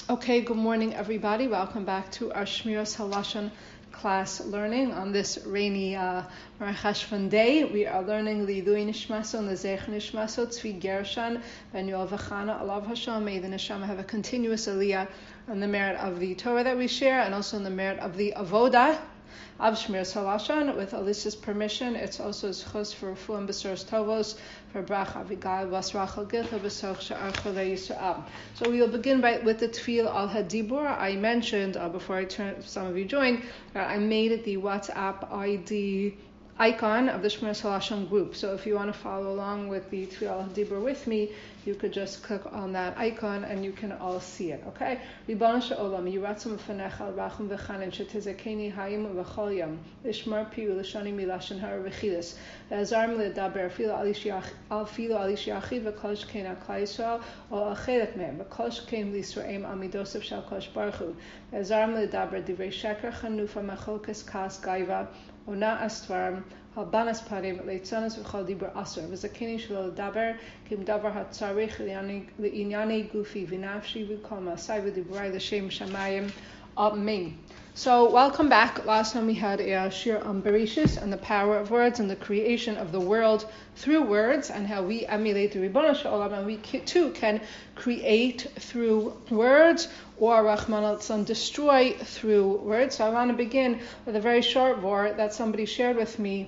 Okay, good morning, everybody. Welcome back to our Shmiras Halashon class learning on this rainy Mar Cheshvan day. We are learning the Ilui Nishmaso and the Zeich Nishmaso, Tzvi Gershon, Ben Yoel V'chana, Alav Hashem. May the Neshama have a continuous aliyah on the merit of the Torah that we share and also on the merit of the Avodah of Shmiras Halashon. With Alyssa's permission, it's also Zchus for Refuah B'Soros Tovos, for Brach Avigal Bas Rachel Gilcha B'Soch She'ar Cholei Yisrael. So we will begin with the Tefillah al Hadibur. I mentioned before some of you joined, I made the WhatsApp ID icon of the Shmiras Halashon group. So if you want to follow along with the Tefillah al Hadibur with me, you could just click on that icon and you can all see it. Okay? Ribbon Sha'olam, Yiratzim V'fanecha, Rachum V'chanin, Shetizekeni Hayim V'chol Yom, Ishmar Piu L'shani Milashan Har V'chilis, Ve'azarm L'daber, Filo Alish Yachid, V'kol Shkein HaKlal Yisrael, O Al-Chelek Mehem, V'kol Shkein L'Yisrael, Amidosef Shal Kosh Baruch Hu, Ve'azarm L'daber, Divrei Sheker Chanufa, Mecholkes Kas Gaiva, Ona Astvarm, Halbanas Parim, Leitzanas V'chol Dibur Asur, V'zakini Shelo L'daber, Kim Davar HaTzarich L'Inyani Gufi V'nafshi V'kol Ma'asai V'diburai L'Shem Shamayim. Amen. So welcome back. Last time we had a shir on Bereshis and the power of words and the creation of the world through words and how we emulate the Ribbon Shalom and we too can create through words or Rahman al-Tzan destroy through words. So I want to begin with a very short word that somebody shared with me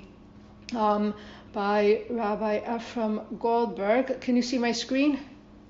by Rabbi Ephraim Goldberg. Can you see my screen?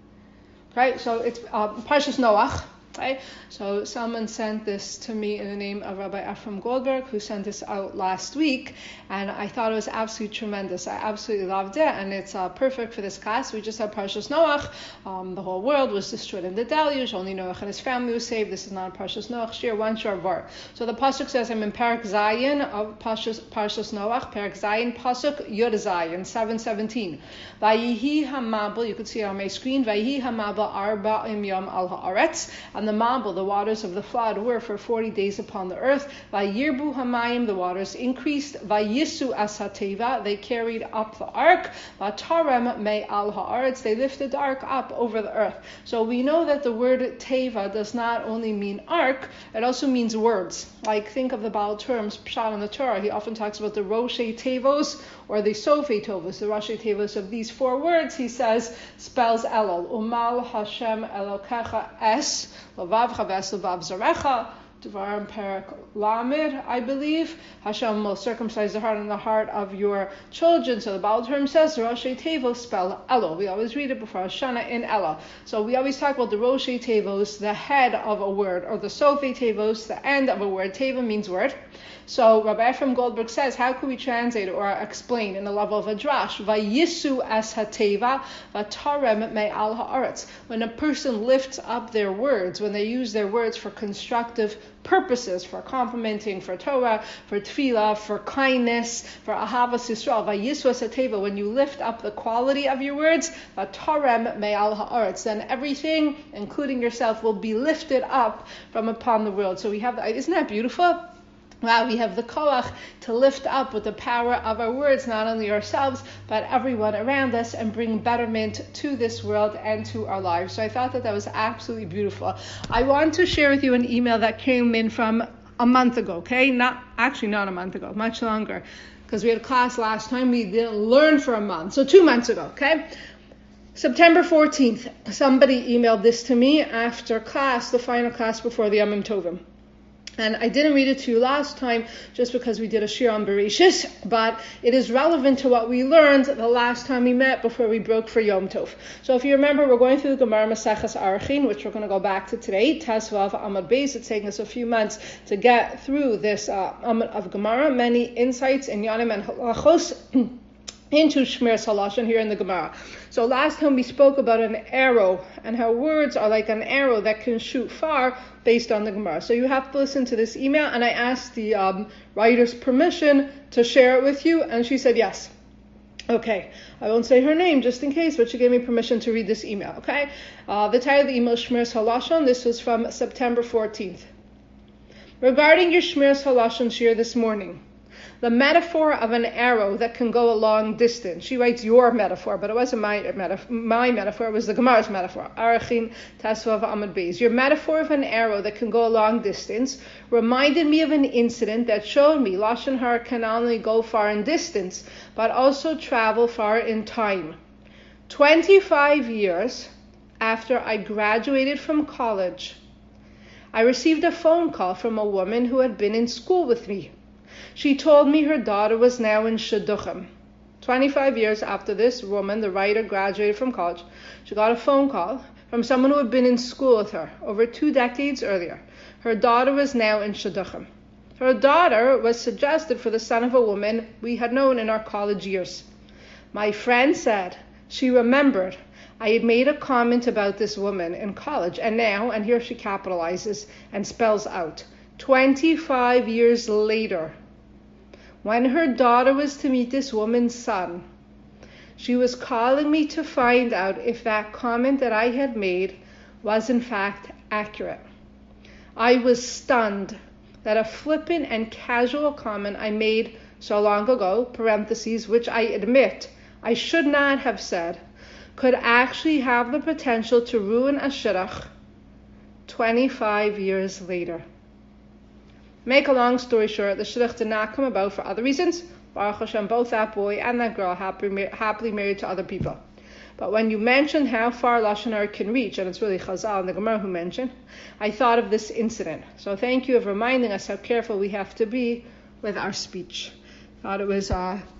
Right, so it's Parshas Noach. Right? So someone sent this to me in the name of Rabbi Ephraim Goldberg, who sent this out last week, and I thought it was absolutely tremendous. I absolutely loved it, and it's perfect for this class. We just had Parshas Noach. The whole world was destroyed in the deluge. Only Noach and his family was saved. This is not a Parshas Noach shir, one short var. So the pasuk says, I'm in Parak Zayin of Parshas Noach, Parak Zayin, pasuk Yud Zayin, 7:17. Vayihi hamabel, you could see it on my screen, Vayihi hamabel arba yom al haaretz, and the Mabel, the waters of the flood, were for 40 days upon the earth. Vayirbu hamayim, the waters increased. Vayisu as hateva, they carried up the ark. Vatarem me al haaretz, they lifted the ark up over the earth. So we know that the word teva does not only mean ark, it also means words. Like think of the Baal terms, Pshat in the Torah. He often talks about the Roshei Tevos or the Sofei Tevos. The Roshei Tevos of these four words, he says, spells Elul. Umal Hashem Elokecha Es, Lavav Ves Lavav Zarecha, Devarim Perak Lamed, I believe. Hashem will circumcise the heart and the heart of your children. So the Baal term says the Roshei Tevos spell Elul. We always read it before Hashanah in Ella. So we always talk about the Roshei Tevos, the head of a word, or the Sofei Tevos, the end of a word. Teva means word. So Rabbi Ephraim Goldberg says, how could we translate or explain in the level of a drash? Vayisu as hateva, vatarem me al haaretz. When a person lifts up their words, when they use their words for constructive purposes, for complimenting, for Torah, for tefillah, for kindness, for ahavas Yisrael, vayisu as hateva, when you lift up the quality of your words, vatarem me al haaretz, then everything, including yourself, will be lifted up from upon the world. So we have, isn't that beautiful? Wow, we have the koach to lift up with the power of our words, not only ourselves, but everyone around us, and bring betterment to this world and to our lives. So I thought that was absolutely beautiful. I want to share with you an email that came in from a month ago, okay? Not a month ago, much longer, because we had a class last time. We didn't learn for a month, so 2 months ago, okay? September 14th, somebody emailed this to me after class, the final class before the Yom Tovim. And I didn't read it to you last time just because we did a shir on Bereshis, but it is relevant to what we learned the last time we met before we broke for Yom Tov. So if you remember, we're going through the Gemara Maseches Arachin, which we're going to go back to today, Tesvav Amud Beis. It's taking us a few months to get through this Amud of Gemara, many insights in Yanim and Halachos into Shmiras Halashon here in the Gemara. So last time we spoke about an arrow and how words are like an arrow that can shoot far based on the Gemara. So you have to listen to this email, and I asked the writer's permission to share it with you, and she said yes. Okay, I won't say her name just in case, but she gave me permission to read this email, okay? The title of the email is Shmiras Halashon. This was from September 14th. Regarding your Shmiras Halashon shir this morning, the metaphor of an arrow that can go a long distance. She writes your metaphor, but it wasn't my metaphor, it was the Gemara's metaphor. Arachin Tasvav Amud Beis. Your metaphor of an arrow that can go a long distance reminded me of an incident that showed me Lashon Hara can not only go far in distance, but also travel far in time. 25 years after I graduated from college, I received a phone call from a woman who had been in school with me. She told me her daughter was now in Shidduchim. 25 years after this woman, the writer, graduated from college, she got a phone call from someone who had been in school with her over 2 decades earlier. Her daughter was now in Shidduchim. Her daughter was suggested for the son of a woman we had known in our college years. My friend said she remembered I had made a comment about this woman in college, and now, and here she capitalizes and spells out, 25 years later, when her daughter was to meet this woman's son, she was calling me to find out if that comment that I had made was in fact accurate. I was stunned that a flippant and casual comment I made so long ago, parentheses, which I admit I should not have said, could actually have the potential to ruin a shidduch 25 years later. Make a long story short, the shidduch did not come about for other reasons. Baruch Hashem, both that boy and that girl happily married to other people. But when you mentioned how far Lashon Hara can reach, and it's really Chazal and the Gemara who mentioned, I thought of this incident. So thank you for reminding us how careful we have to be with our speech. I thought it was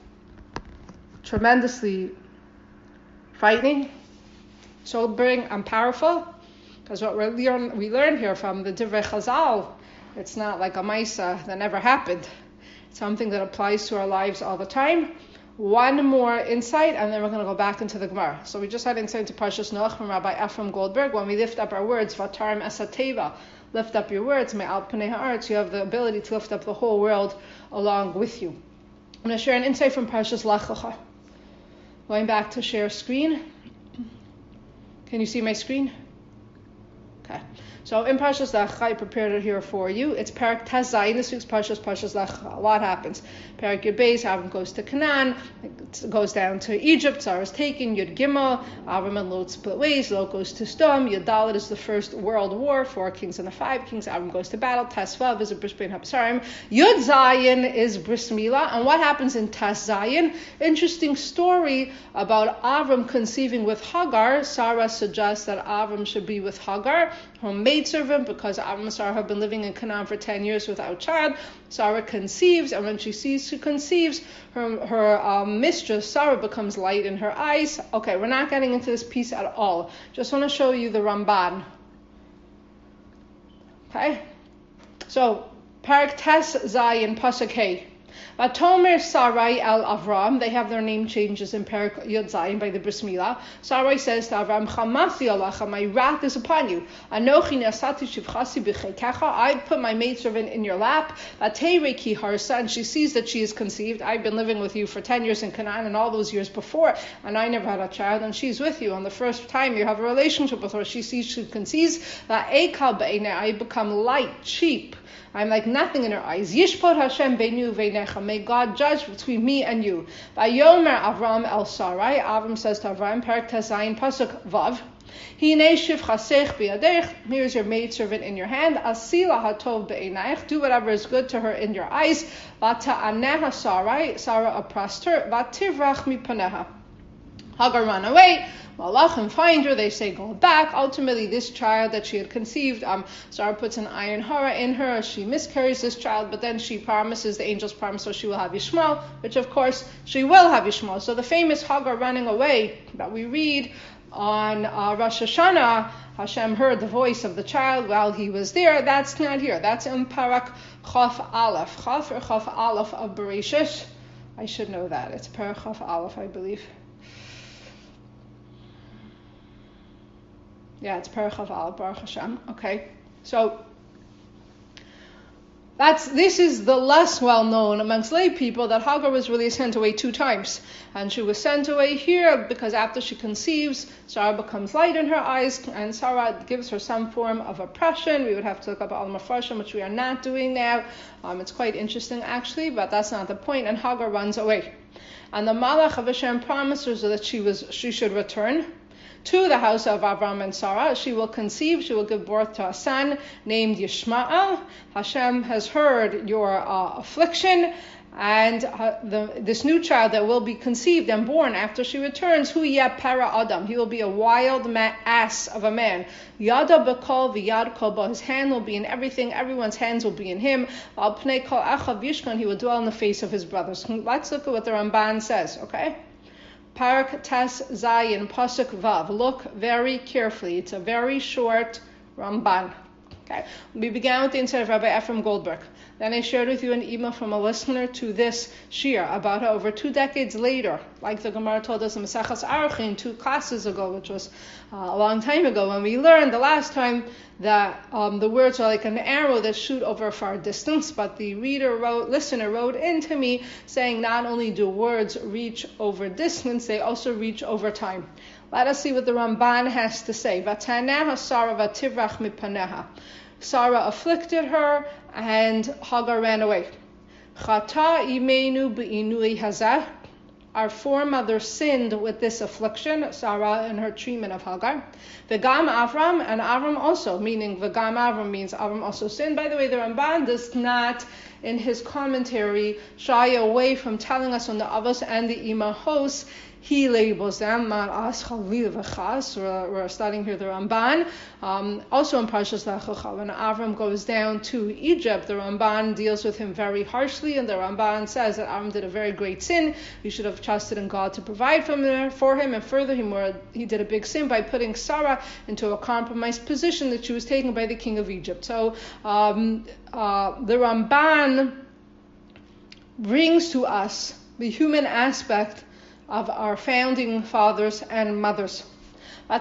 tremendously frightening, sobering, and powerful, because what we learn here from the Divrei Chazal, it's not like a Maisa that never happened. It's something that applies to our lives all the time. One more insight, and then we're going to go back into the Gemara. So we just had insight into Parshas Noach from Rabbi Ephraim Goldberg. When we lift up our words, Vatarim Esateva, lift up your words, Me'al Pnei Ha'aretz, you have the ability to lift up the whole world along with you. I'm going to share an insight from Parshas Lech Lecha. Going back to share screen. Can you see my screen? Okay. So in Parshas Lech Lecha, I prepared it here for you. It's Parak Tes Zayin, this week's Lech Lecha. A lot happens. Parak Yud Beis, Avram goes to Canaan, goes down to Egypt, Sarah is taken, Yud Gimel, Avram and Lot split ways, Lot goes to Sdom, Yud Dalet is the first world war, 4 kings and the 5 kings, Avram goes to battle, Tes Vav is a Bris Bein HaBesarim, Yud Zayin is Bris Milah, and what happens in Tes Zayin? Interesting story about Avram conceiving with Hagar. Sarah suggests that Avram should be with Hagar, her maidservant, because Avram and Sarah have been living in Canaan for 10 years without child. Sarah conceives, and when she sees she conceives, her mistress, Sarah, becomes light in her eyes. Okay, we're not getting into this piece at all. Just want to show you the Ramban. Okay? So, Parak Tes Zayin, Pasuk Hey. Vatomer Sarai el Avram, they have their name changes in Parak Yud Zayin by the Bris Milah. Sarai says to Avram, Chamasi alacha, my wrath is upon you. Anochi nasati shivchasi b'chekecha, I put my maidservant in your lap. Vatei ki harsa, and she sees that she is conceived. I've been living with you for 10 years in Canaan and all those years before, and I never had a child, and she's with you. On the first time you have a relationship with her, she sees she conceives. Va'ekal b'einei, I become light, cheap. I'm like nothing in her eyes. Yishpot Hashem beinu veinecha. May God judge between me and you. Vayomer Avram el Sarai. Avram says to Avram, Parak Tes Zayin, Pasuk Vav. Hinei shivchasech biyadech. Here's your maidservant in your hand. Asila hatov be'einayich. Do whatever is good to her in your eyes. Vata'aneha Sarai. Sarah oppressed her. Vativrach mipaneha. Hagar ran away. Malachim find her, they say go back. Ultimately, this child that she had conceived, Sarah puts an iron hara in her. She miscarries this child, but then she promises, the angels promise her she will have Yishmael, which of course she will have Yishmael. So the famous Hagar running away that we read on Rosh Hashanah, Hashem heard the voice of the child while he was there. That's not here. That's in Parak Chaf Aleph. Chaf or Chaf Aleph of Bereshit. I should know that. It's Parak Chaf Aleph, I believe. Yeah, it's Perach of Al, Baruch Hashem. Okay, so This is the less well known amongst lay people, that Hagar was really sent away 2 times. And she was sent away here because after she conceives, Sarah becomes light in her eyes, and Sarah gives her some form of oppression. We would have to look up al Mepharshim, which we are not doing now. It's quite interesting actually, but that's not the point. And Hagar runs away. And the Malach of Hashem promises her that she should return to the house of Avram and Sarah. She will conceive, she will give birth to a son named Yishmael. Hashem has heard your affliction, and this new child that will be conceived and born after she returns, hu yeh para adam, he will be a wild ass of a man. Yada b'kol v'yad kol ba, his hand will be in everything, everyone's hands will be in him. Al pnei kol achav yishkan, he will dwell in the face of his brothers. Let's look at what the Ramban says, okay? Parak Tes Zayin, Pasuk Vav. Look very carefully. It's a very short Ramban. Okay. We began with the insight of Rabbi Ephraim Goldberg. Then I shared with you an email from a listener to this shir about how over 2 decades later, like the Gemara told us in Maseches Arachin 2 classes ago, which was a long time ago, when we learned the last time that the words are like an arrow that shoot over a far distance. But the listener wrote into me saying not only do words reach over distance, they also reach over time. Let us see what the Ramban has to say. V'taneha Sarah v'tivrach mipaneha. Sarah afflicted her, and Hagar ran away. Chata imenu b'inui hazeh. Our foremothers sinned with this affliction, Sarah and her treatment of Hagar. V'gam Avram, and Avram also, meaning V'gam Avram means Avram also sinned. By the way, the Ramban does not, in his commentary, shy away from telling us on the Avos and the Imahos. He labels them, we're studying here the Ramban. Also in Parshas Lech Lecha, when Avram goes down to Egypt, the Ramban deals with him very harshly, and the Ramban says that Avram did a very great sin. He should have trusted in God to provide for him, and further, he did a big sin by putting Sarah into a compromised position that she was taken by the king of Egypt. So the Ramban brings to us the human aspect of our founding fathers and mothers. Our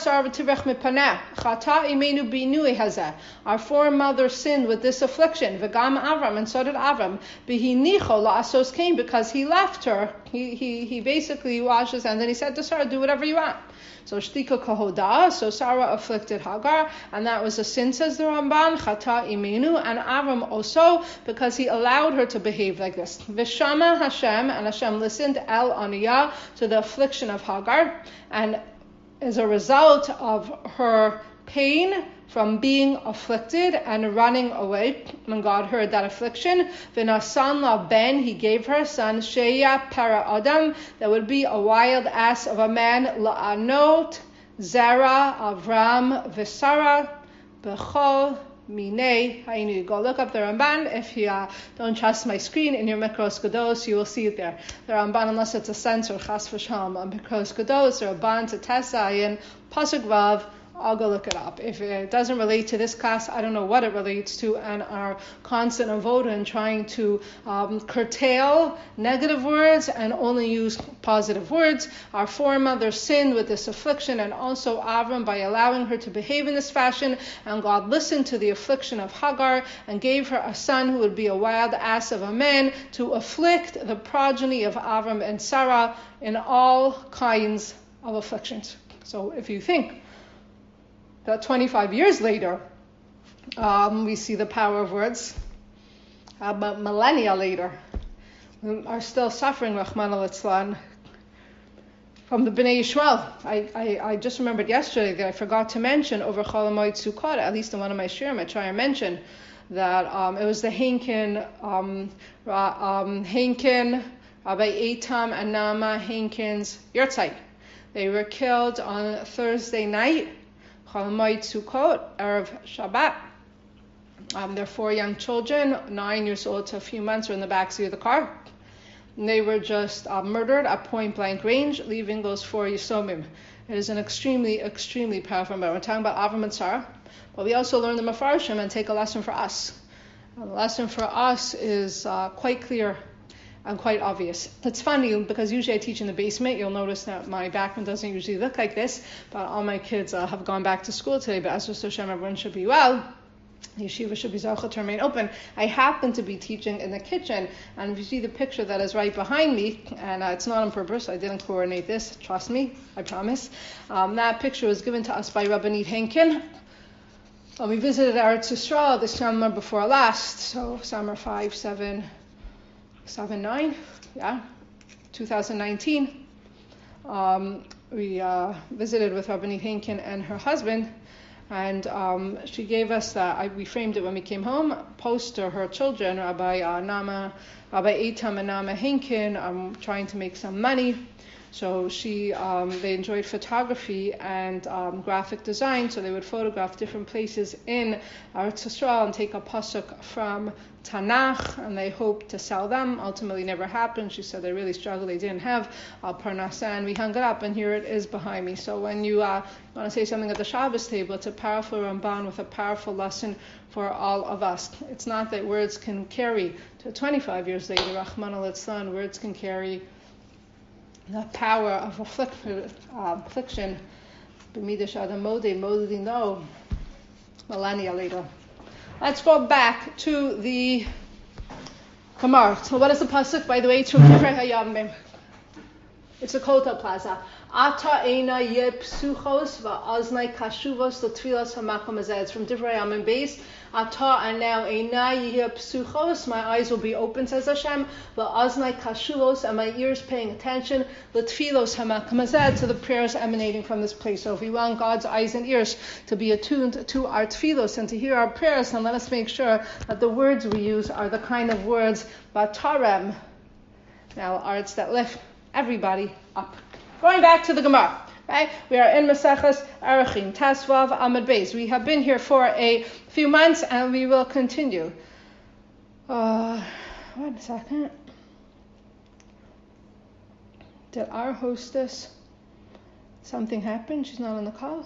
foremothers sinned with this affliction. V'gam Avram, and so did Avram. B'hinicho la'asos Cain, because he left her. He basically washes, and then he said to Sarah, do whatever you want. So shtika kahoda, so Sarah afflicted Hagar, and that was a sin, says the Ramban, chata imenu, and Avram also, because he allowed her to behave like this. V'shama Hashem, and Hashem listened, el aniyah, to the affliction of Hagar, and as a result of her pain from being afflicted and running away, when God heard that affliction, v'nasan la ben, he gave her a son, sheya para adam, that would be a wild ass of a man, la'anot, Zera, Avram, v'Sarah, b'chol, minei, hainu. Go look up the Ramban. If you don't trust my screen in your Mikros Gedolos, you will see it there. The Ramban, unless it's a censor, chas v'shalom, on Mikros Gedolos, the Ramban to Tes Zayin, Pasuk Vav. I'll go look it up. If it doesn't relate to this class, I don't know what it relates to, and our constant avoda in trying to curtail negative words and only use positive words. Our foremothers sinned with this affliction, and also Avram by allowing her to behave in this fashion, and God listened to the affliction of Hagar and gave her a son who would be a wild ass of a man to afflict the progeny of Avram and Sarah in all kinds of afflictions. So if you think that 25 years later, we see the power of words, but millennia later, we are still suffering, Rahman al-Islan, from the Bnei Yishmael. I just remembered yesterday that I forgot to mention over Chol HaMoed Sukkot, at least in one of my shirim, I try and mention that it was the Henkin, Rabbi Eitam and Nama Henkin's yahrzeit. They were killed on Thursday night, Chol HaMoed Sukkot, Erev Shabbat. Their 4 young children, 9 years old to a few months, were in the backseat of the car. And they were just murdered at point blank range, leaving those 4 Yisomim. It is an extremely, extremely powerful matter. We're talking about Avram and Sarah, but we also learn the Mefarshim and take a lesson for us. And the lesson for us is quite clear and quite obvious. It's funny because usually I teach in the basement. You'll notice that my background doesn't usually look like this, but all my kids have gone back to school today, but as Hashem, everyone should be well. the yeshiva should be zocha to remain open. I happen to be teaching in the kitchen, and if you see the picture that is right behind me, and it's not on purpose, I didn't coordinate this, trust me, I promise. That picture was given to us by Rabbanit Henkin. We visited Eretz Yisrael this summer before last, so summer 5, 7, 9, 2019. We visited with Rabbanit Henkin and her husband. And she gave us we framed it when we came home, a poster, her children, Rabbi Eitam and Nama Henkin, trying to make some money. So they enjoyed photography and graphic design, so they would photograph different places in Eretz Yisrael and take a pasuk from Tanakh, and they hoped to sell them. Ultimately never happened. She said they really struggled. They didn't have parnasa, and we hung it up, and here it is behind me. So when you want to say something at the Shabbos table, it's a powerful Ramban with a powerful lesson for all of us. It's not that words can carry to 25 years later, Rahman al-Islan, words can carry the power of affliction, millennia later. Let's go back to the Gemara. So what is the pasuk, by the way? It's a Kota Plaza. Ata eina ye psuchos va'aznai kashuvos l'tfilas hamakom hazeh. It's from Divrei Yamin Beis. Ata, and now eina ye psuchos, my eyes will be open, says Hashem, va'aznai kashuvos, and my ears paying attention, l'tfilos hamakom hazeh, to the prayers emanating from this place. So if we want God's eyes and ears to be attuned to our tfilos and to hear our prayers, then let us make sure that the words we use are the kind of words batarem, now arts that lift everybody up. Going back to the Gemara, right? We are in Maseches Erechim, Tasvav Amud Beis. We have been here for a few months, and we will continue. 1 second. Did our hostess, something happen? She's not on the call?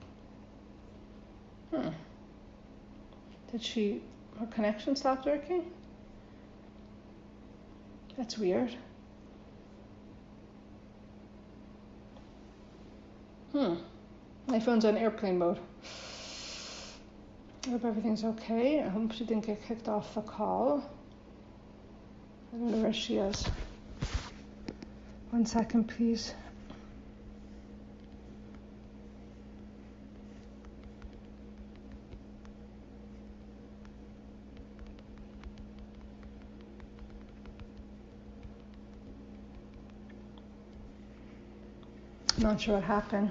Did her connection stopped working? That's weird. My phone's on airplane mode. I hope everything's okay. I hope she didn't get kicked off the call. I don't know where she is. 1 second, please. Not sure what happened.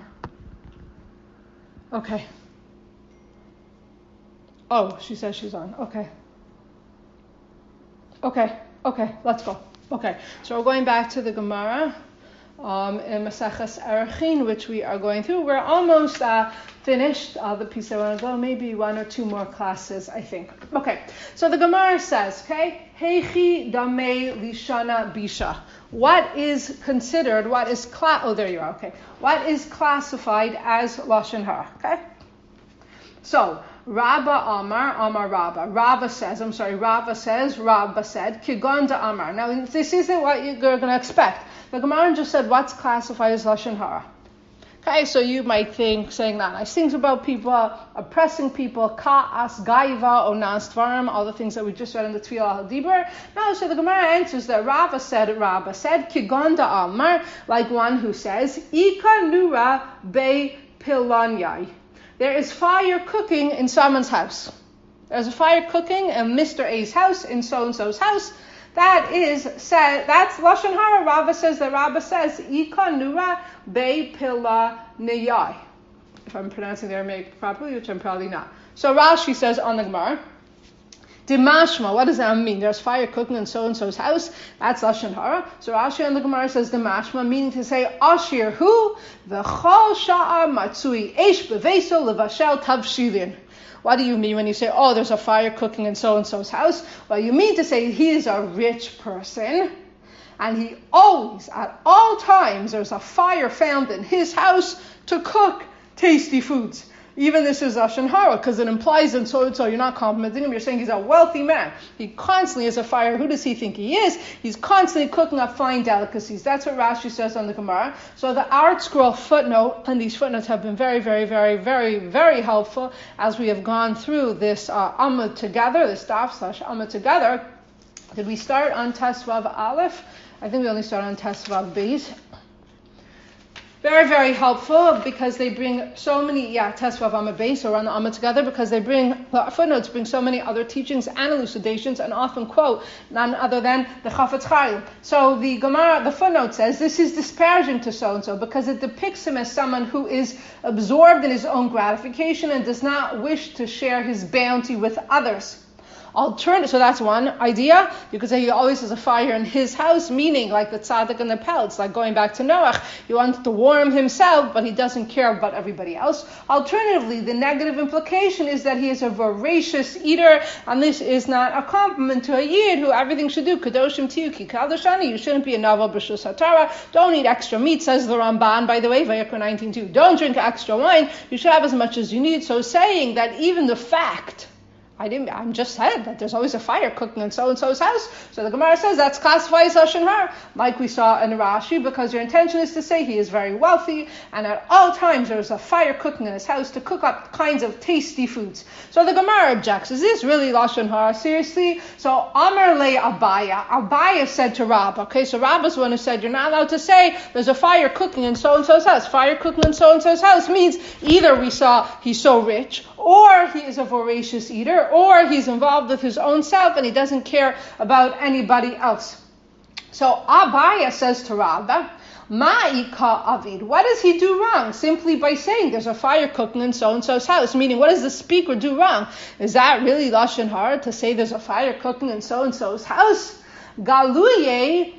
Okay. Oh, she says she's on. Okay, let's go. Okay, so we're going back to the Gemara in Maseches Erechim, which we are going through. We're almost finished the piece. I want to go maybe 1 or 2 more classes, I think. Okay, so the Gemara says, okay, Heichi Damei Lishana Bisha. What is considered, what is there you are, okay. What is classified as Lashon Hara, okay? So, Rava said, Kigonda Amar. Now, this isn't what you're going to expect. The Gemara just said what's classified as Lashon Hara. Okay, so you might think, saying not nice things about people, oppressing people, ka'as, gaiva, onas dvarim, all the things that we just read in the Tfilah al-Dibur. No, so the Gemara answers that Rava said, Kigonda Amar, like one who says, Ika nura be pilanyai. There is fire cooking in someone's house. There's a fire cooking in Mr. A's house, in so-and-so's house. That is said. That's Lashon Hara. Rava says, Ika nura be pilanyai. If I'm pronouncing the Aramaic properly, which I'm probably not. So Rashi says on the Gemara, Dimashma, what does that mean? There's fire cooking in so-and-so's house. That's Lashon Hara. So Rashi on the Gemara says Dimashma, meaning to say, Ashir hu, v'chol sha'a matsui, eish beveso levashel tavshilin. What do you mean when you say, there's a fire cooking in so-and-so's house? Well, you mean to say he is a rich person, and he always, at all times, there's a fire found in his house to cook tasty foods. Even this is Lashon Hara, because it implies that so-and-so, you're not complimenting him, you're saying he's a wealthy man. He constantly is a fire. Who does he think he is? He's constantly cooking up fine delicacies. That's what Rashi says on the Gemara. So the Art Scroll footnote, and these footnotes have been very, very, very, very, very helpful as we have gone through this Amud together, this Daf / Amud together. Did we start on Tesvav Aleph? I think we only started on Tesvav Beis. Very, very helpful because they bring so many, Tesvav Amud Beis, or on the Amud together, because the footnotes bring so many other teachings and elucidations and often quote none other than the Chafetz Chaim. So the Gemara, the footnote says, this is disparaging to so-and-so because it depicts him as someone who is absorbed in his own gratification and does not wish to share his bounty with others. So that's one idea. You could say he always has a fire in his house, meaning like the tzaddik and the pelts, like going back to Noach. He wants to warm himself, but he doesn't care about everybody else. Alternatively, the negative implication is that he is a voracious eater, and this is not a compliment to a yid who everything should do. Kadoshim tiyuki kadoshani. You shouldn't be a naval b'shus hatara. Don't eat extra meat, says the Ramban, by the way, Vayikra 19:2. Don't drink extra wine. You should have as much as you need. So saying that even the fact, I just said that there's always a fire cooking in so-and-so's house. So the Gemara says that's classified as Lashon Hara, like we saw in Rashi, because your intention is to say he is very wealthy, and at all times there's a fire cooking in his house to cook up kinds of tasty foods. So the Gemara objects, is this really Lashon Hara? Seriously? So Amar le Abaya. Abaya said to Rab, okay, so Rab is the one who said you're not allowed to say there's a fire cooking in so-and-so's house. Fire cooking in so-and-so's house means either we saw he's so rich, or he is a voracious eater, or he's involved with his own self and he doesn't care about anybody else. So Abaya says to Rabba, Ma'ika Avid, what does he do wrong? Simply by saying there's a fire cooking in so-and-so's house, meaning what does the speaker do wrong? Is that really Lashon Hara to say there's a fire cooking in so-and-so's house? Galuye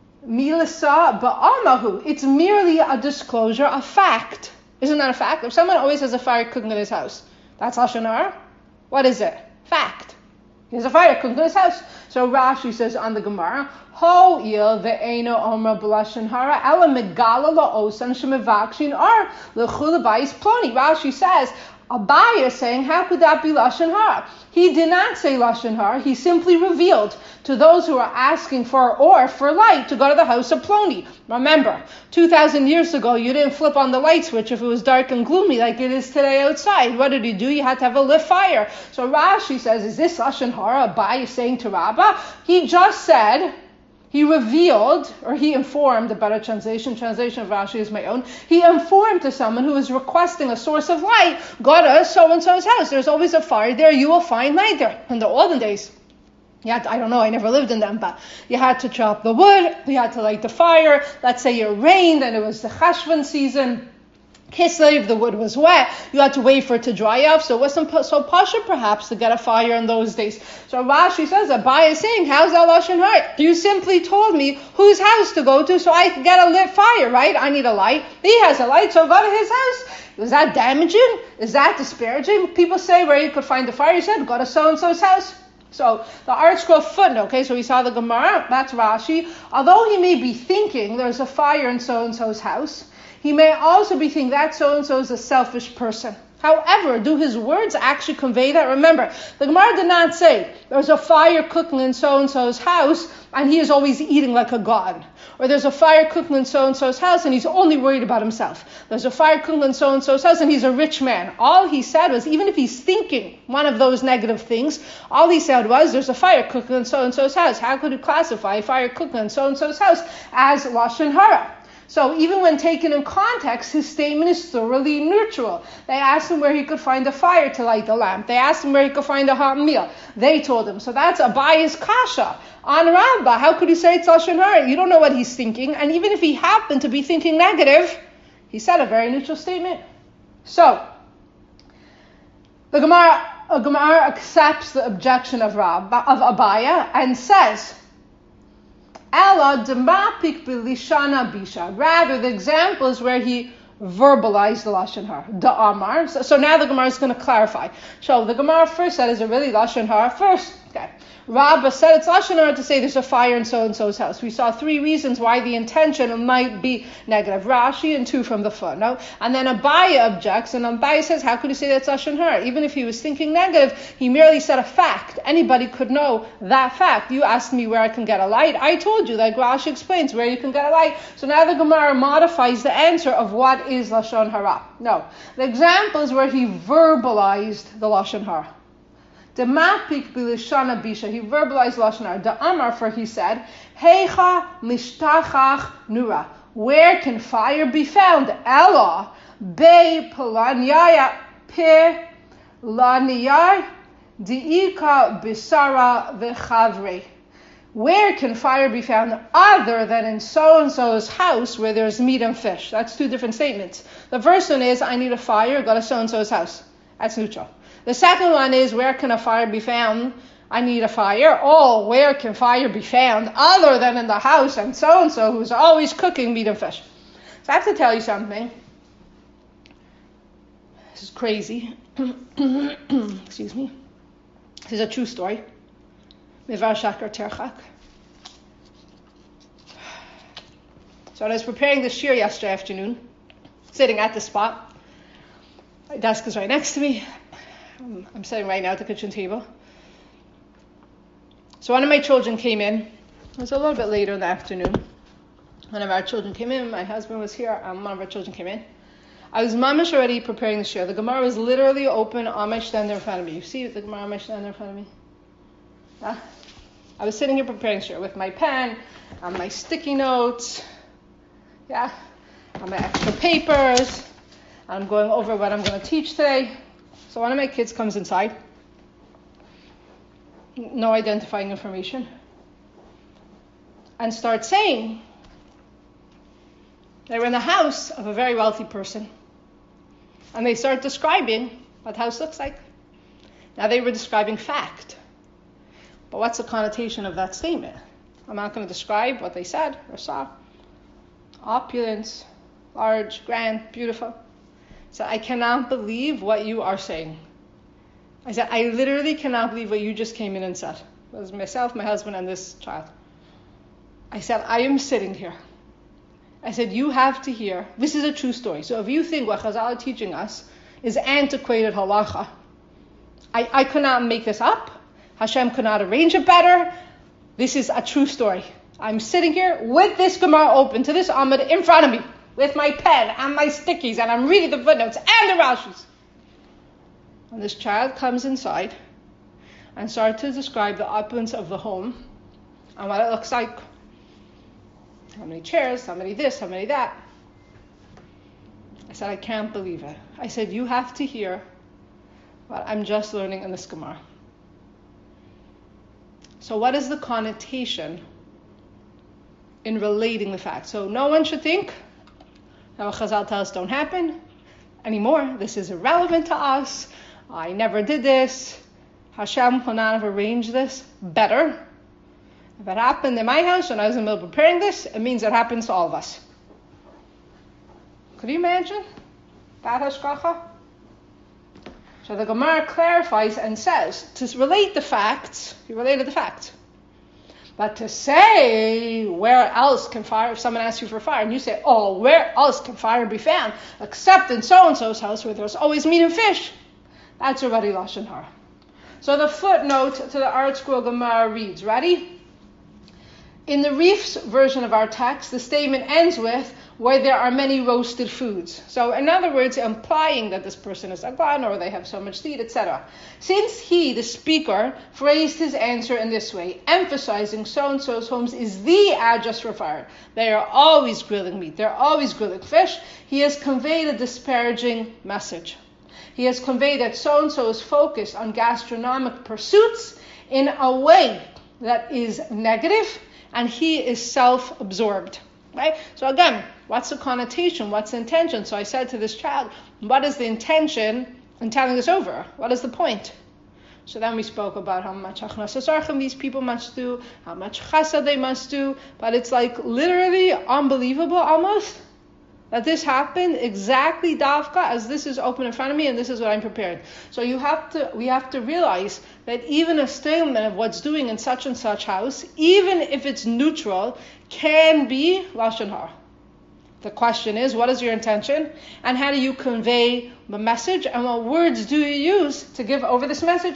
milasa ba'amahu. It's merely a disclosure, a fact. Isn't that a fact? If someone always has a fire cooking in his house, that's Lashon Hara? What is it? Fact. There's a fire cooking in his house. So Rashi says on the Gemara, Ho il ve'eno omra b'lashon hara ela megala la'osan shemevaksin ar l'chul b'ayis ploni. Rashi says, Abaya is saying, how could that be Lashon Hara? He did not say Lashon Hara. He simply revealed to those who are asking for light to go to the house of Ploni. Remember, 2,000 years ago, you didn't flip on the light switch if it was dark and gloomy like it is today outside. What did he do? You had to have a lit fire. So Rashi says, is this Lashon Hara? Abaya is saying to Rabbah, he just said, he revealed, or he informed, a better translation of Rashi is my own, he informed to someone who is requesting a source of light, go to so-and-so's house. There's always a fire there. You will find light there. In the olden days, I don't know, I never lived in them, but you had to chop the wood, you had to light the fire. Let's say it rained and it was the Cheshvan season. Kislev, the wood was wet. You had to wait for it to dry up, so it wasn't so pasha perhaps to get a fire in those days. So Rashi says, Abaya is saying, how's that Lashon Hara? You simply told me whose house to go to so I could get a lit fire, right? I need a light. He has a light, so go to his house. Was that damaging? Is that disparaging? People say where you could find the fire. You said, go to so-and-so's house. So the Art Scroll footnote, okay, so we saw the Gemara, that's Rashi. Although he may be thinking there's a fire in so-and-so's house, he may also be thinking that so-and-so is a selfish person. However, do his words actually convey that? Remember, the Gemara did not say there's a fire cooking in so-and-so's house and he is always eating like a god. Or there's a fire cooking in so-and-so's house and he's only worried about himself. There's a fire cooking in so-and-so's house and he's a rich man. All he said was, even if he's thinking one of those negative things, all he said was, there's a fire cooking in so-and-so's house. How could you classify fire cooking in so-and-so's house as Lashon Hara? So even when taken in context, his statement is thoroughly neutral. They asked him where he could find a fire to light the lamp. They asked him where he could find a hot meal. They told him. So that's Abaya's kasha on Rabbah. How could he say it's Lashon Hara? You don't know what he's thinking. And even if he happened to be thinking negative, he said a very neutral statement. So the Gemara accepts the objection of Abaya and says, Ella demapik bilishana bisha. Rather, the example is where he verbalized the Lashon Hara. Da'amar. So now the Gemara is going to clarify. So the Gemara first said, is it really Lashon Hara? First, Okay. Rabbah said it's Lashon Hara to say there's a fire in so-and-so's house. We saw 3 reasons why the intention might be negative. Rashi and 2 from the footnote. And then Abaya objects, and Abaya says, how could you say that's Lashon Hara? Even if he was thinking negative, he merely said a fact. Anybody could know that fact. You asked me where I can get a light. I told you, like Rashi explains, where you can get a light. So now the Gemara modifies the answer of what is Lashon Hara. No. The example is where he verbalized the Lashon Hara. The mapik b'lishana bisha. He verbalized Lashon Hara. The Amar, for he said, Heicha mishtachach nura. Where can fire be found? Ella be pelanyaya pe laniyar diika bisara v'chavre. Where can fire be found other than in so-and-so's house where there's meat and fish? That's 2 different statements. The first one is, I need a fire, go to so-and-so's house. That's neutral. The second one is, where can a fire be found? I need a fire. Oh, where can fire be found other than in the house and so who's always cooking meat and fish? So I have to tell you something. This is crazy. Excuse me. This is a true story. Mivar Shakar Terchak. So when I was preparing the shir yesterday afternoon, sitting at the spot, my desk is right next to me. I'm sitting right now at the kitchen table. So one of my children came in. It was a little bit later in the afternoon. One of our children came in. My husband was here. One of our children came in. I was mamish already preparing the shir. The Gemara was literally open on my shtender in front of me. You see the Gemara on my shtender in front of me? Yeah? I was sitting here preparing shir with my pen, on my sticky notes, on my extra papers. I'm going over what I'm going to teach today. So one of my kids comes inside. No identifying information. And starts saying they were in the house of a very wealthy person. And they start describing what the house looks like. Now they were describing fact. But what's the connotation of that statement? I'm not going to describe what they said or saw. Opulence, large, grand, beautiful. So I cannot believe what you are saying. I said, I literally cannot believe what you just came in and said. It was myself, my husband, and this child. I said, I am sitting here. I said, you have to hear. This is a true story. So if you think what Chazal are teaching us is antiquated halacha, I could not make this up. Hashem could not arrange it better. This is a true story. I'm sitting here with this Gemara open to this Amud in front of me, with my pen and my stickies, and I'm reading the footnotes and the Rashis. And this child comes inside and starts to describe the opulence of the home and what it looks like. How many chairs, how many this, how many that. I said, I can't believe it. I said, you have to hear what I'm just learning in this Gemara. So what is the connotation in relating the fact? So no one should think that what Chazal tells us don't happen anymore. This is irrelevant to us. I never did this. Hashem could not have arranged this better. If it happened in my house when I was in the middle of preparing this, it means it happens to all of us. Could you imagine that hashgacha? So the Gemara clarifies and says, to relate the facts, you related the facts. But to say, where else can fire, if someone asks you for fire, and you say, oh, where else can fire be found, except in so-and-so's house where there's always meat and fish, that's already Lashon Hara. So the footnote to the Art Scroll Gemara reads, ready? In the Reef's version of our text, the statement ends with, where there are many roasted foods. So in other words, implying that this person is a glutton or they have so much to eat, etc. Since he, the speaker, phrased his answer in this way, emphasizing so-and-so's homes is the address for fire. They are always grilling meat. They're always grilling fish. He has conveyed a disparaging message. He has conveyed that so-and-so is focused on gastronomic pursuits in a way that is negative, and he is self-absorbed. Right? So again, what's the connotation? What's the intention? So I said to this child, what is the intention in telling this over? What is the point? So then we spoke about how much achnasas archim these people must do, how much chesed they must do, but it's like literally unbelievable almost that this happened exactly davka as this is open in front of me and this is what I'm preparing. So we have to realize that even a statement of what's doing in such and such house, even if it's neutral, can be lashon hara. The question is, what is your intention, and how do you convey the message, and what words do you use to give over this message?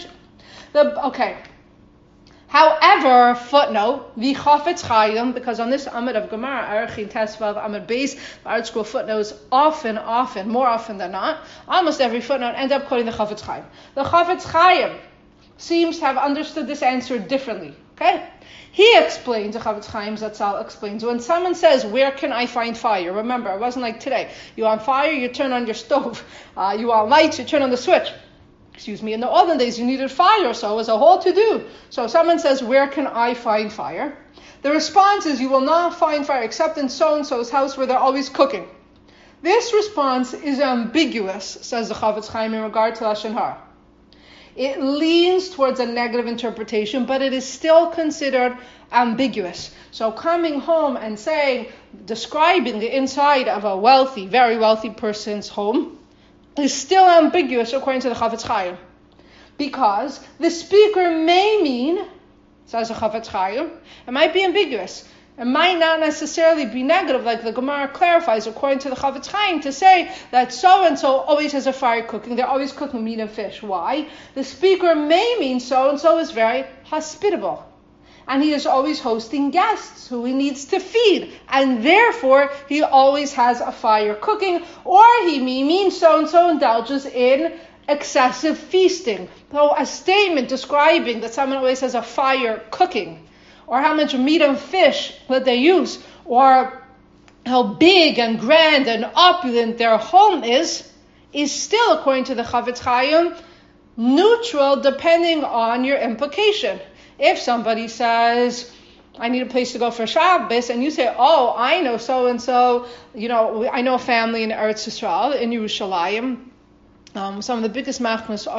However, footnote, the Chafetz Chaim, because on this Amud of Gemara, Arachin Tesvav Amud Beis, the Art School footnotes often, more often than not, almost every footnote end up quoting the Chafetz Chaim. The Chafetz Chaim seems to have understood this answer differently. Okay? He explains, the Chafetz Chaim Zatzal explains, when someone says, where can I find fire? Remember, it wasn't like today. You want fire, you turn on your stove. You want lights, you turn on the switch. In the olden days, you needed fire, so it was a whole to-do. So if someone says, where can I find fire? The response is, you will not find fire except in so-and-so's house where they're always cooking. This response is ambiguous, says the Chafetz Chaim, in regard to Lashon Hara. It leans towards a negative interpretation, but it is still considered ambiguous. So coming home and describing the inside of a wealthy, very wealthy person's home is still ambiguous according to the Chafetz Chaim. Because the speaker may mean, says the Chafetz Chaim, it might be ambiguous. It might not necessarily be negative, like the Gemara clarifies according to the Chafetz Chaim, to say that so-and-so always has a fire cooking. They're always cooking meat and fish. Why? The speaker may mean so-and-so is very hospitable. And he is always hosting guests who he needs to feed. And therefore, he always has a fire cooking. Or he may mean so-and-so indulges in excessive feasting. So a statement describing that someone always has a fire cooking, or how much meat and fish that they use, or how big and grand and opulent their home is still, according to the Chafetz Chaim, neutral depending on your implication. If somebody says, I need a place to go for Shabbos, and you say, oh, I know so-and-so, I know a family in Eretz Yisrael, in Yerushalayim, some of the biggest machmas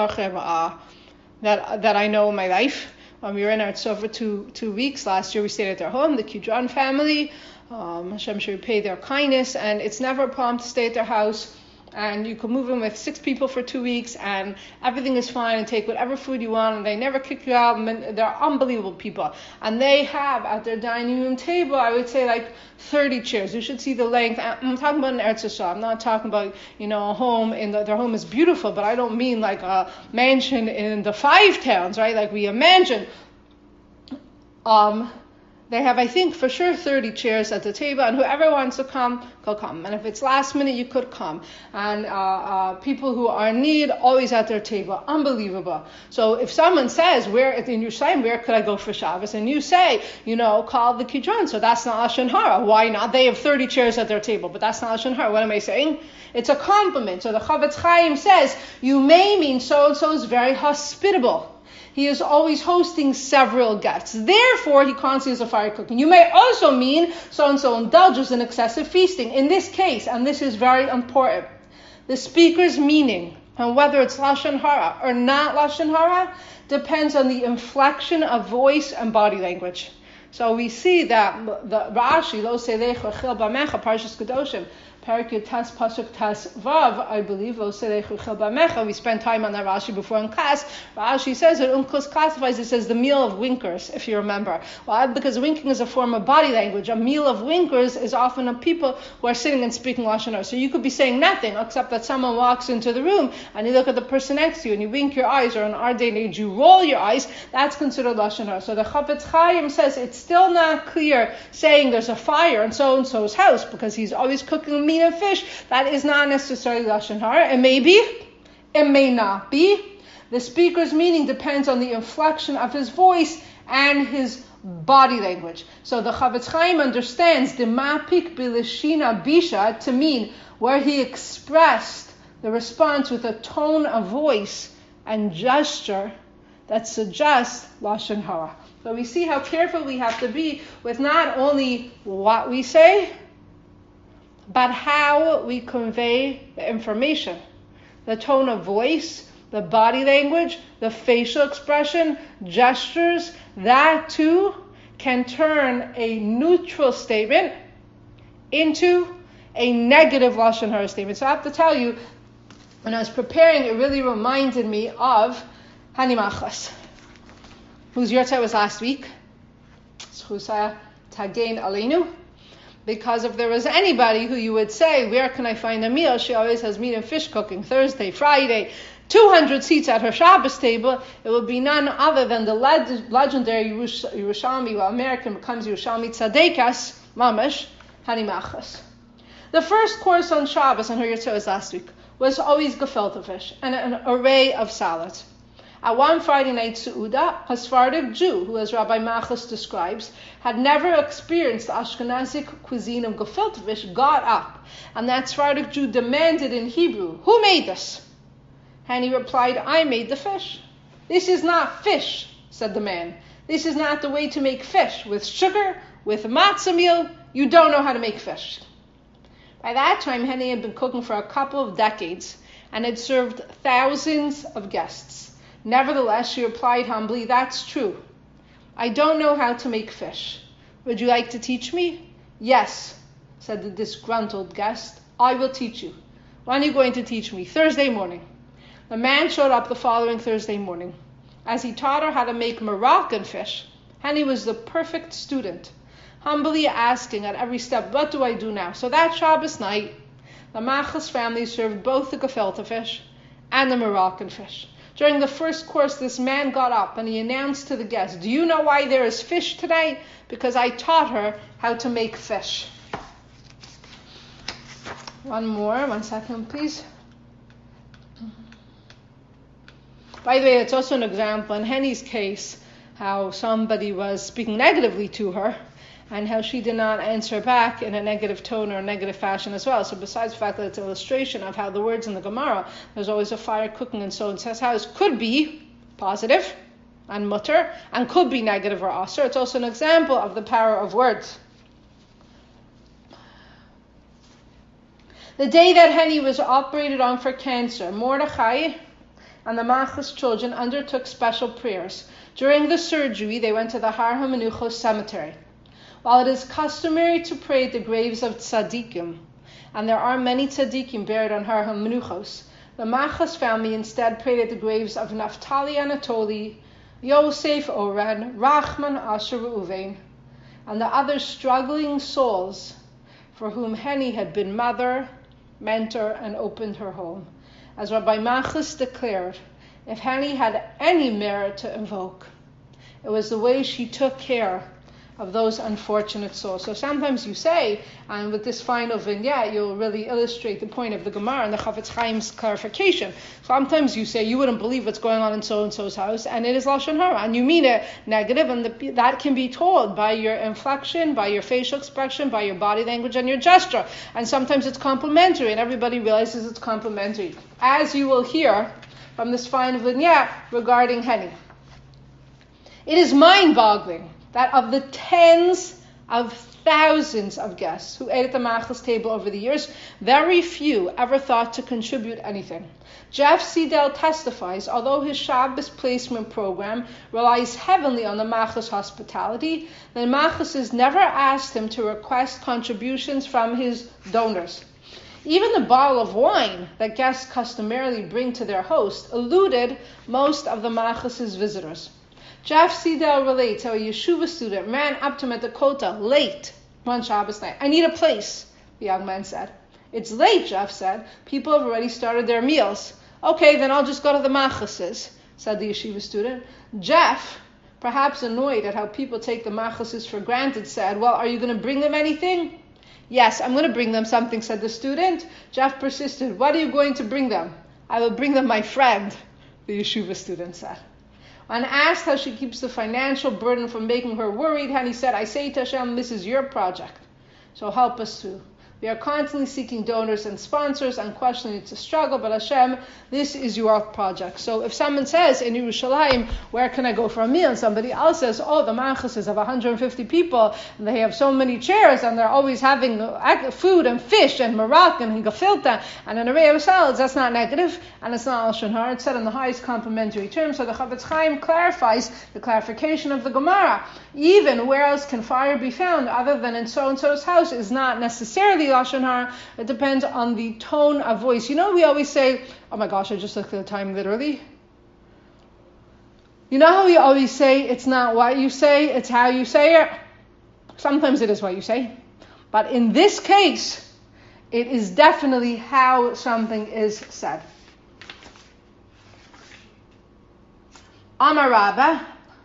that I know in my life. We were in Eretz Yisrael for two weeks. Last year we stayed at their home, the Kidron family. Hashem should repay their kindness, and it's never a problem to stay at their house. And you can move in with 6 people for 2 weeks, and everything is fine, and take whatever food you want, and they never kick you out. And they're unbelievable people. And they have at their dining room table, I would say, like 30 chairs. You should see the length. I'm talking about an Eretz Yisrael. I'm not talking about, a home. Their home is beautiful, but I don't mean like a mansion in the 5 towns, right? Like we imagine. They have, I think, for sure 30 chairs at the table, and whoever wants to come, go come. And if it's last minute, you could come. And people who are in need, always at their table. Unbelievable. So if someone says, where could I go for Shabbos? And you say, call the Kidron. So that's not Lashon Hara. Why not? They have 30 chairs at their table, but that's not Lashon Hara. What am I saying? It's a compliment. So the Chafetz Chaim says, you may mean so-and-so is very hospitable. He is always hosting several guests. Therefore, he constantly has a fire cooking. You may also mean so-and-so indulges in excessive feasting. In this case, and this is very important, the speaker's meaning, and whether it's Lashon Hara or not Lashon Hara, depends on the inflection of voice and body language. So we see that the Rashi, Lo Selecha Chil Bamecha, Parshas Kedoshim, Parak Yud Tes Pasuk Tes Vav, I believe, Lo Selecha Chil Bamecha. We spent time on that Rashi before in class. Rashi says it, classifies it as the meal of winkers, if you remember. Why? Because winking is a form of body language. A meal of winkers is often of people who are sitting and speaking Lashon Hara. So you could be saying nothing except that someone walks into the room and you look at the person next to you and you wink your eyes, or in our day and age you roll your eyes. That's considered Lashon Hara. So the Chafetz Chaim says it's still not clear saying there's a fire in so-and-so's house because he's always cooking meat and fish. That is not necessarily Lashon Hara. It may be, it may not be. The speaker's meaning depends on the inflection of his voice and his body language. So the Chafetz Chaim understands the mapik bilishina bisha to mean where he expressed the response with a tone of voice and gesture that suggests Lashon Hara. So we see how careful we have to be with not only what we say, but how we convey the information. The tone of voice, the body language, the facial expression, gestures, that too can turn a neutral statement into a negative Lashon Hara statement. So I have to tell you, when I was preparing, it really reminded me of Hani Machas, whose Yortzeit was last week. Zchusa Tagein Aleinu. Because if there was anybody who you would say, where can I find a meal? She always has meat and fish cooking Thursday, Friday, 200 seats at her Shabbos table. It would be none other than the legendary Yerushalmi, well, American becomes Yerushalmi Tzadekas, Mamash, Hani Machas. The first course on Shabbos, and her Yortzeit was last week, was always gefilte fish and an array of salads. At one Friday night Su'uda, a Sephardic Jew, who as Rabbi Machas describes, had never experienced the Ashkenazic cuisine of gefilte fish, got up, and that Sephardic Jew demanded in Hebrew, "Who made this?" And he replied, "I made the fish." "This is not fish," said the man. "This is not the way to make fish. With sugar, with matzah meal, you don't know how to make fish." By that time, Henny had been cooking for a couple of decades and had served thousands of guests. Nevertheless, she replied humbly, "That's true. I don't know how to make fish. Would you like to teach me?" "Yes," said the disgruntled guest. "I will teach you." "When are you going to teach me?" "Thursday morning." The man showed up the following Thursday morning. As he taught her how to make Moroccan fish, Henny was the perfect student, humbly asking at every step, "What do I do now?" So that Shabbos night, the Machas family served both the gefilte fish and the Moroccan fish. During the first course, this man got up and he announced to the guests, "Do you know why there is fish today? Because I taught her how to make fish." One second, please. By the way, it's also an example in Henny's case how somebody was speaking negatively to her and how she did not answer back in a negative tone or a negative fashion as well. So besides the fact that it's an illustration of how the words in the Gemara, there's always a fire cooking in so-and-so's house, could be positive and mutter, and could be negative or asr. It's also an example of the power of words. The day that Henny was operated on for cancer, Mordechai and the Machas children undertook special prayers. During the surgery, they went to the Har HaMenuchos cemetery. While it is customary to pray at the graves of tzaddikim, and there are many tzaddikim buried on Har HaMenuchos, the Machas family instead prayed at the graves of Naphtali Anatoli, Yosef Oren, Rachman Asher Reuven, and the other struggling souls for whom Henny had been mother, mentor, and opened her home. As Rabbi Machas declared, if Henny had any merit to invoke, it was the way she took care of those unfortunate souls. So sometimes you say, and with this final vignette, you'll really illustrate the point of the Gemara and the Chafetz Chaim's clarification. Sometimes you say, you wouldn't believe what's going on in so-and-so's house, and it is Lashon Hara, and you mean it negative, and that can be told by your inflection, by your facial expression, by your body language, and your gesture. And sometimes it's complimentary, and everybody realizes it's complimentary. As you will hear from this final vignette regarding Henny. It is mind-boggling that of the tens of thousands of guests who ate at the Machas table over the years, very few ever thought to contribute anything. Jeff Seidel testifies, although his Shabbos placement program relies heavily on the Machas hospitality, the Machases never asked him to request contributions from his donors. Even the bottle of wine that guests customarily bring to their host eluded most of the Machas' visitors. Jeff Seidel relates how a yeshuva student ran up to him at the Kota late one Shabbos night. "I need a place," the young man said. "It's late," Jeff said. "People have already started their meals." "Okay, then I'll just go to the Machases," said the yeshiva student. Jeff, perhaps annoyed at how people take the Machases for granted, said, "Well, are you going to bring them anything?" "Yes, I'm going to bring them something," said the student. Jeff persisted. "What are you going to bring them?" "I will bring them my friend," the yeshiva student said. When asked how she keeps the financial burden from making her worried, Henny said, "I say to Hashem, this is your project, so help us too. We are constantly seeking donors and sponsors. Unquestionably, it's a struggle, but Hashem, this is your project." So if someone says in Yerushalayim, "Where can I go for a meal?" and somebody else says, "Oh, the Machases have 150 people, and they have so many chairs, and they're always having food and fish and Moroccan and gefilte and an array of salads," that's not negative, and it's not Lashon Hara. It's said in the highest complimentary terms. So the Chafetz Chaim clarifies the clarification of the Gemara. Even where else can fire be found other than in so-and-so's house is not necessarily Lashon Hara. It depends on the tone of voice. You know, we always say, oh my gosh, I just looked at the time literally. You know how we always say it's not what you say, it's how you say it? Sometimes it is what you say. But in this case, it is definitely how something is said. Amar Rabba.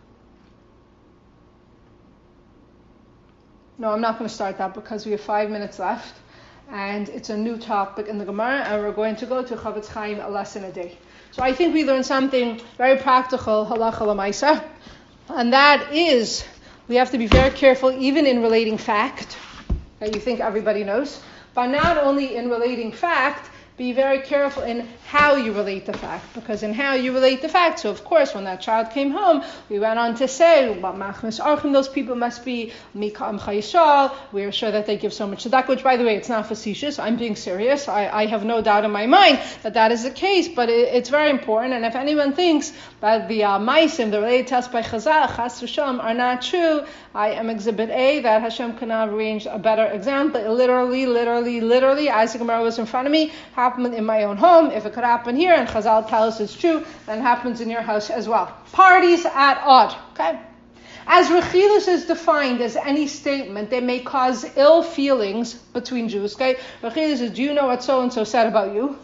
No, I'm not going to start that because we have 5 minutes left. And it's a new topic in the Gemara. And we're going to go to Chavetz Chaim, a lesson a day. So I think we learned something very practical, halacha l'maisa. And that is, we have to be very careful even in relating fact. That you think everybody knows. But not only in relating fact, be very careful in how you relate the fact. Because in how you relate the fact, so of course when that child came home, we went on to say, what machmas archim those people must be, mikam chayishal, we are sure that they give so much tzedakah, which by the way, it's not facetious, I'm being serious. I have no doubt in my mind that is the case, but it's very important. And if anyone thinks that the maisim, the related tests by Chazal, Chas v'Shalom, are not true, I am exhibit A, that Hashem could not arrange a better example. Literally, as the Gemara was in front of me, happened in my own home. If it could happen here, and Chazal tells us it's true, then it happens in your house as well. Parties at odd. Okay? As Rechilus is defined as any statement that may cause ill feelings between Jews. Okay? Rechilus is, do you know what so-and-so said about you?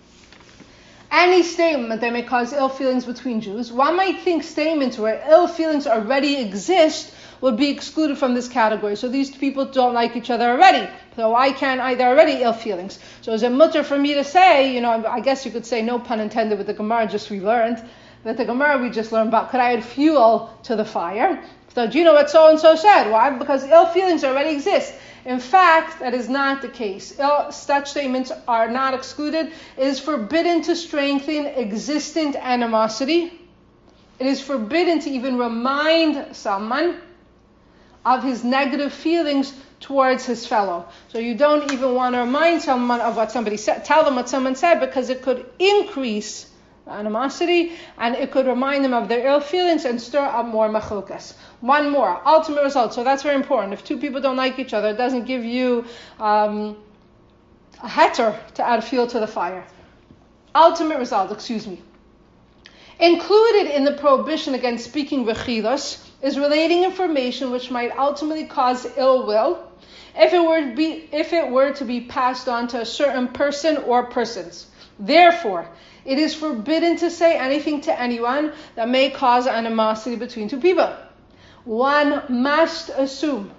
Any statement that may cause ill feelings between Jews. One might think statements where ill feelings already exist would be excluded from this category. So these people don't like each other already. So why can't I? They're already ill feelings. So is it mutter for me to say, I guess you could say, no pun intended with the Gemara, just we learned, that the Gemara we just learned about, could I add fuel to the fire? So do you know what so-and-so said? Why? Because ill feelings already exist. In fact, that is not the case. Such statements are not excluded. It is forbidden to strengthen existent animosity. It is forbidden to even remind someone of his negative feelings towards his fellow. So you don't even want to remind someone of what somebody said, tell them what someone said, because it could increase animosity and it could remind them of their ill feelings and stir up more machlokas. One more, ultimate result. So that's very important. If two people don't like each other, it doesn't give you a heter to add fuel to the fire. Ultimate result, Included in the prohibition against speaking rechilos is relating information which might ultimately cause ill will if it were to be passed on to a certain person or persons. Therefore, it is forbidden to say anything to anyone that may cause animosity between two people. One must assume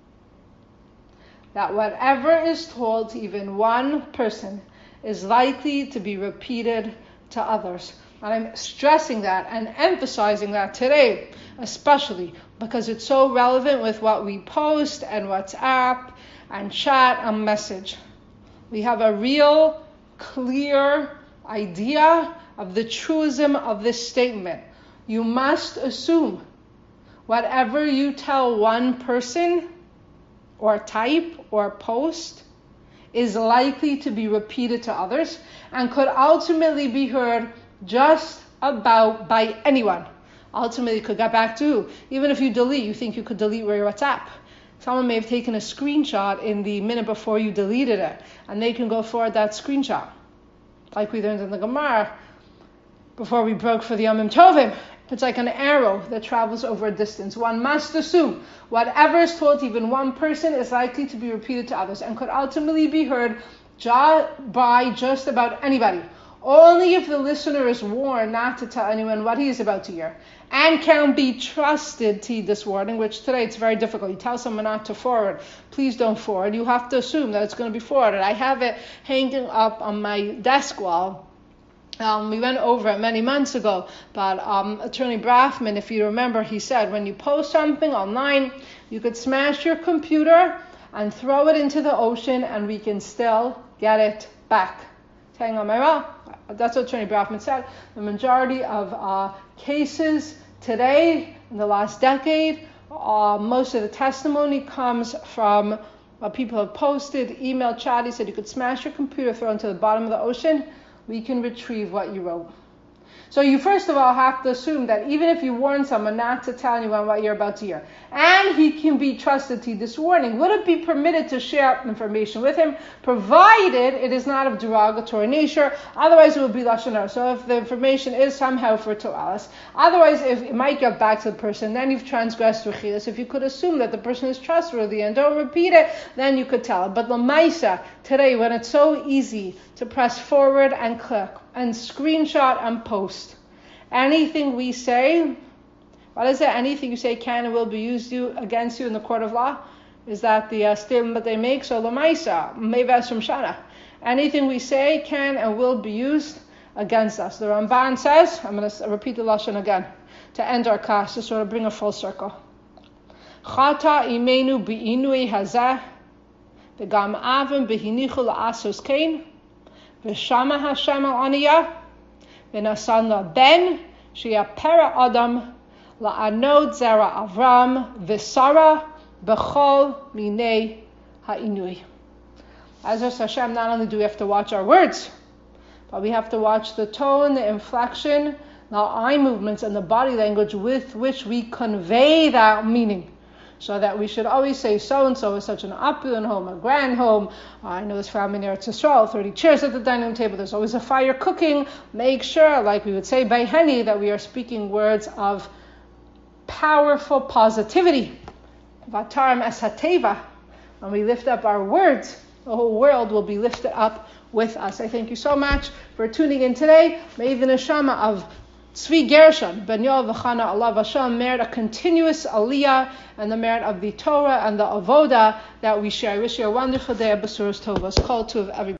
that whatever is told to even one person is likely to be repeated to others. And I'm stressing that and emphasizing that today, especially because it's so relevant with what we post and WhatsApp and chat and message. We have a real clear idea of the truism of this statement. You must assume whatever you tell one person or type or post is likely to be repeated to others and could ultimately be heard just about by anyone. Ultimately could get back to, even if you delete, you think you could delete your WhatsApp. Someone may have taken a screenshot in the minute before you deleted it, and they can go forward that screenshot. Like we learned in the Gemara, before we broke for the Yomim Tovim. It's like an arrow that travels over a distance. One must assume whatever is told to even one person is likely to be repeated to others and could ultimately be heard by just about anybody. Only if the listener is warned not to tell anyone what he is about to hear and can be trusted to heed this warning, which today it's very difficult. You tell someone not to forward, please don't forward. You have to assume that it's going to be forwarded. I have it hanging up on my desk wall. We went over it many months ago, but Attorney Brafman, if you remember, he said when you post something online, you could smash your computer and throw it into the ocean and we can still get it back. Hang on my wall. That's what Attorney Brafman said. The majority of cases today, in the last decade, most of the testimony comes from people have posted, email, chat. He said you could smash your computer, throw it into the bottom of the ocean. We can retrieve what you wrote. So you first of all have to assume that even if you warn someone not to tell anyone what you're about to hear, and he can be trusted to this warning, would it be permitted to share information with him, provided it is not of derogatory nature? Otherwise, it would be lashon hara. So if the information is somehow for to'alas, otherwise, if it might get back to the person, then you've transgressed rechilas. If you could assume that the person is trustworthy and don't repeat it, then you could tell. But l'maisa, today, when it's so easy to press forward and click and screenshot and post, anything we say, what is it? Anything you say can and will be used against you in the court of law? Is that the statement that they make? So l'maisa, mevas from shana. Anything we say can and will be used against us. The Ramban says, I'm going to repeat the lashon again to end our class, to sort of bring a full circle. Chata imenu bi'inui hazeh, v'gam avim b'hinichu la'asos kein, v'shama Hashem al aniyah, v'nasan la ben, she'yapera adam, la'anod zera Avram, v'sara, b'chol minei ha'inui. As Hashem, not only do we have to watch our words, but we have to watch the tone, the inflection, the eye movements, and the body language with which we convey that meaning. So that we should always say, so-and-so is such an opulent home, a grand home. I know this family near Eretz Yisrael, 30 chairs at the dining room table, there's always a fire cooking. Make sure, like we would say by Henny, that we are speaking words of powerful positivity. Vataram es hateva. When we lift up our words, the whole world will be lifted up with us. I thank you so much for tuning in today. May the neshama of Tzvi Gershon, Ben Yoel v'Chana Alav Hashem, merit a continuous aliyah and the merit of the Torah and the avoda that we share. I wish you a wonderful day of Basuras Tovos. Kol Tuv, everybody.